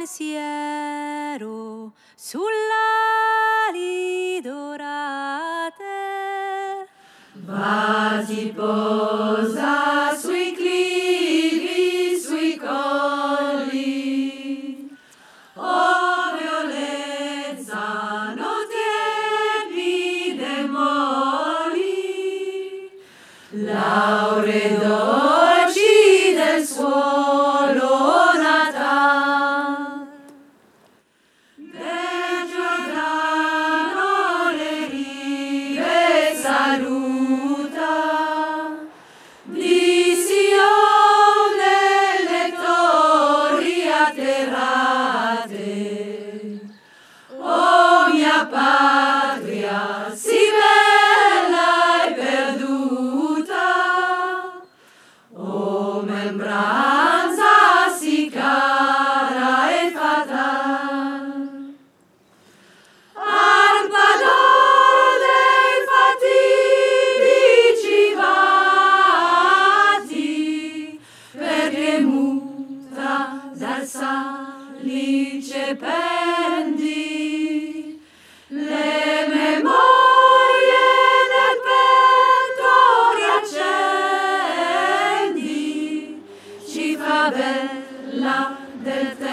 pensiero sull'ali dorate. Va ti posa sui clivi, sui colli. Oh violenza, non tiepide molli, lauree dolci del suolo natal. Del Giordano le rive saluta, di Sion le torri atterrate. Oh mia patria, sì bella e perduta, oh membranza sì cara e fatal. Arpa d'or dei fatidici vati, perché muta dal salice pendi, le memorie nel petto riaccendi, ci fa bella del tempo